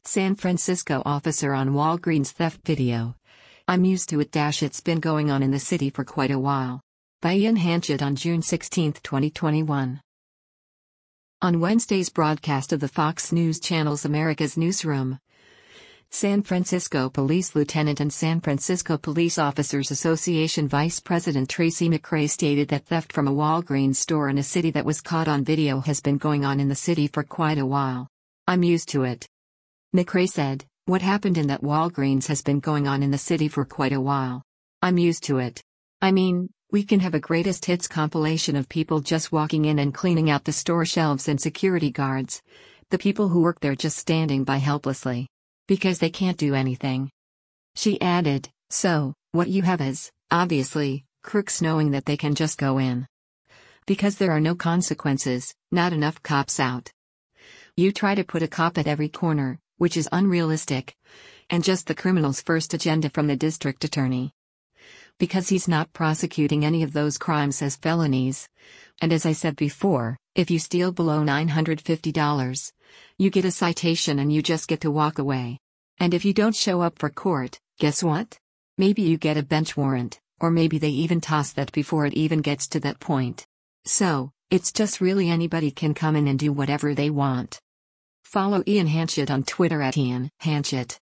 San Francisco officer on Walgreens theft video. I'm used to it. It's been going on in the city for quite a while. By Ian Hanchett on June 16, 2021. On Wednesday's broadcast of the Fox News Channel's America's Newsroom, San Francisco Police Lieutenant and San Francisco Police Officers Association Vice President Tracy McRae stated that theft from a Walgreens store in a city that was caught on video has been going on in the city for quite a while. I'm used to it. McRae said, "What happened in that Walgreens has been going on in the city for quite a while. I'm used to it. I mean, we can have a greatest hits compilation of people just walking in and cleaning out the store shelves and security guards. The people who work there just standing by helplessly. Because they can't do anything." She added, "So, what you have is, obviously, crooks knowing that they can just go in. Because there are no consequences, not enough cops out. You try to put a cop at every corner, which is unrealistic. And just the criminal's first agenda from the district attorney. Because he's not prosecuting any of those crimes as felonies. And as I said before, if you steal below $950, you get a citation and you just get to walk away. And if you don't show up for court, guess what? Maybe you get a bench warrant, or maybe they even toss that before it even gets to that point. So, it's just really anybody can come in and do whatever they want." Follow Ian Hanchett on Twitter at Ian Hanchett.